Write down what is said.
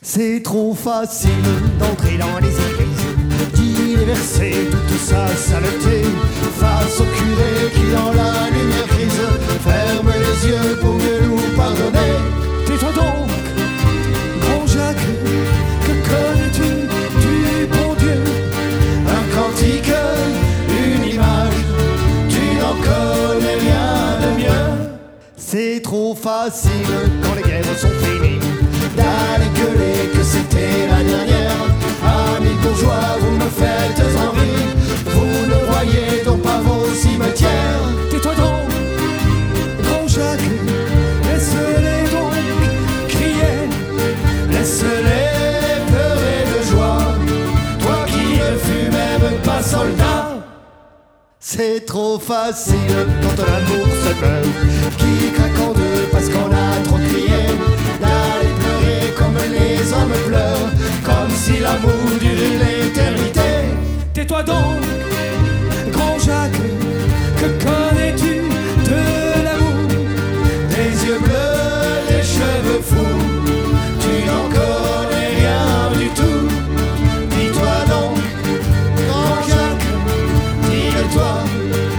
C'est trop facile d'entrer dans les églises, d'y déverser toute sa saleté, face au curé qui dans la lumière grise ferme les yeux pour mieux nous pardonner. Tais-toi donc, grand Jacques, que connais-tu du bon Dieu? Un cantique, une image, tu n'en connais rien de mieux. C'est trop facile quand les guerres sont finies d'aller gueuler que c'était la dernière. Amis bourgeois, vous me faites envie, vous ne voyez donc pas vos cimetières. Tais-toi donc, grand Jacques, laisse-les donc crier, laisse-les pleurer de joie, toi qui ne fus même pas soldat. C'est trop facile quand l'amour se meurt, qui craque en deux parce qu'on a trop crié, d'aller pleurer comme les hommes pleurent, comme si l'amour durait l'éternité. Tais-toi donc, grand Jacques, que connais-tu de l'amour? Des yeux bleus, des cheveux fous, tu n'en connais rien du tout. Dis-toi donc, grand Jacques, dis-le-toi.